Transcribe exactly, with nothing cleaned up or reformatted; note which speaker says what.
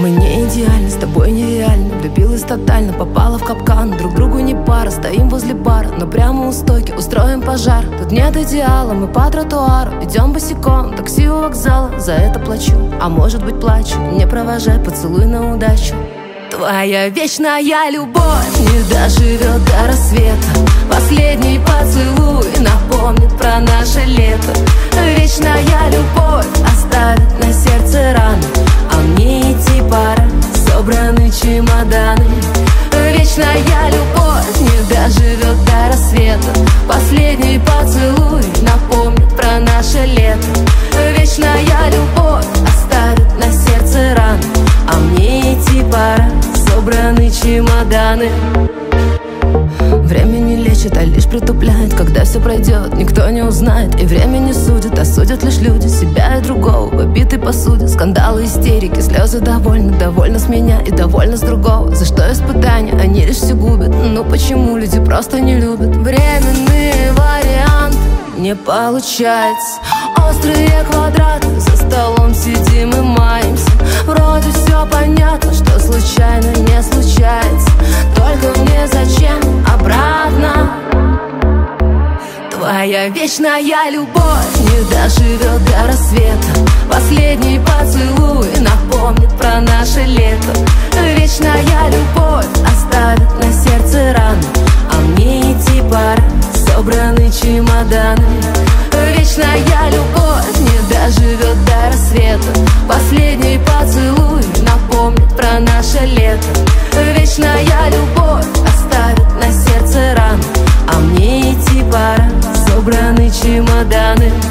Speaker 1: Мы не идеальны, с тобой нереально. Влюбилась тотально, попала в капкан. Друг другу не пара, стоим возле бара, но прямо у стойки устроим пожар. Тут нет идеала, мы по тротуару идем босиком, такси у вокзала, за это плачу. А может быть плачу, не провожай, поцелуй на удачу. Твоя вечная любовь не доживет до рассвета. Последний поцелуй напомнит про наше лето. Вечная любовь оставит на сердце раны, а мне идти пора, собраны чемоданы. Вечная любовь не доживет до рассвета. Последний поцелуй напомнит про наше лето. Вечная любовь оставит на сердце раны, а мне идти пора, собраны чемоданы. Время не лечит, а лишь притупляет. Когда все пройдет, никто не узнает. И время не судит, а судят лишь люди. Себя и другого в побитой посуде. Скандалы, истерики, слезы довольны. Довольно с меня и довольно с другого. За что испытания, они лишь все губят. Ну почему люди просто не любят? Временные варианты не получается. Острые квадраты, за столом сидим и маемся. Вроде все понятно, что случайно не случается. Только мне зачем обратно? Твоя вечная любовь не доживет до рассвета. Последний поцелуй напомнит про наше лето. Вечная любовь оставит на сердце раны, а мне идти пора, собраны чемоданы. Вечная любовь не доживет до рассвета. Последний поцелуй напомнит про наше лето. Вечная любовь оставит на сердце раны, а мне идти пора, собраны чемоданы.